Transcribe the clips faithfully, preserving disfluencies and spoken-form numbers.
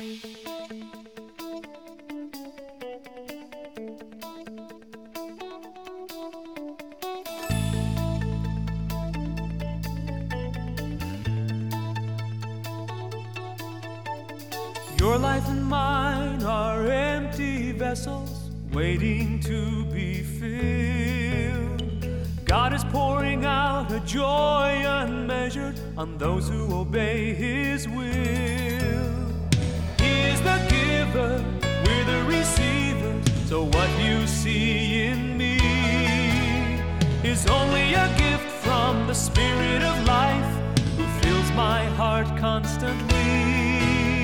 Your life and mine are empty vessels waiting to be filled. God is pouring out a joy unmeasured on those who obey His will. He is the giver, we're the receivers, so what you see in me is only a gift from the Spirit of life who fills my heart constantly.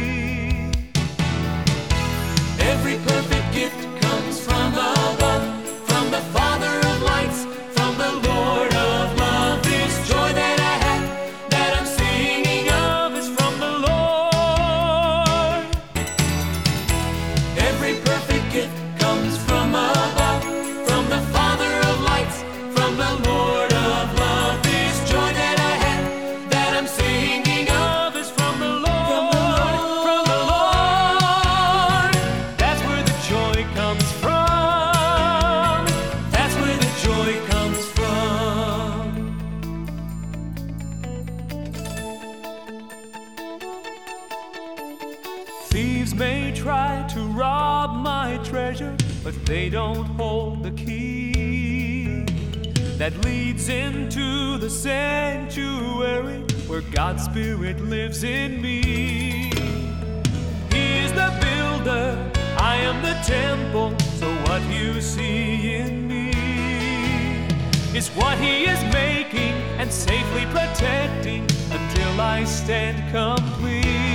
Every perfect gift comes from above, from the Father of lights, from the Lord of love. This joy that I have, that I'm singing of, is from the Lord. Every perfect gift comes from above, from the Father of lights, from the Lord of love. This joy that I have, that I'm singing of, is from the Lord. From the Lord. That's where the joy comes from. That's where the joy comes from. Thieves may try to rob my treasure, but they don't hold the key that leads into the sanctuary where God's Spirit lives in me. He is the builder, I am the temple, so what you see in me is what He is making and safely protecting until I stand complete.